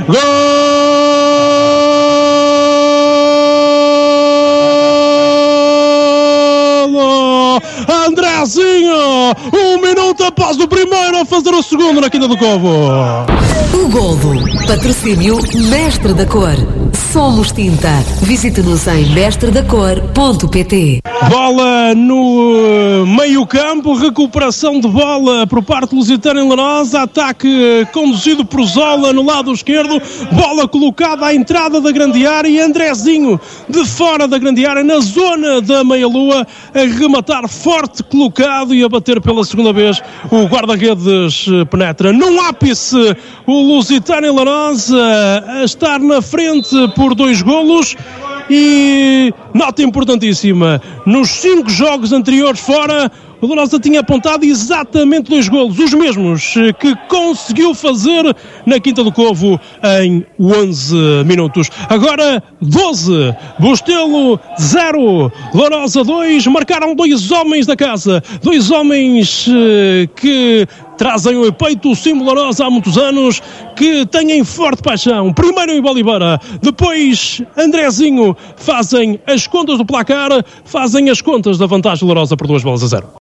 Andrezinho, 1 minuto após o primeiro a fazer o segundo na Quinta do Covo. O Goldo, patrocínio Mestre da Cor. Somos tinta. Visite-nos em mestredacor.pt. Bola no meio-campo, recuperação de bola por parte do Lusitano em Larosa, ataque conduzido por Zola no lado esquerdo, bola colocada à entrada da grande área e Andrezinho de fora da grande área, na zona da meia-lua, a rematar forte colocado e a bater pela segunda vez. O guarda-redes penetra num ápice, o Lusitano em Larosa a estar na frente por 2 golos. E nota importantíssima, nos 5 jogos anteriores fora, o Larosa tinha apontado exatamente 2 golos, os mesmos que conseguiu fazer na Quinta do Covo em 11 minutos. Agora 12, Bostelo 0, Larosa 2, marcaram 2 homens da casa, 2 homens que trazem o peito o símbolo Larosa há muitos anos, que têm forte paixão. Primeiro em Boliveira, depois Andrezinho, fazem as contas do placar, fazem as contas da vantagem Larosa por 2-0.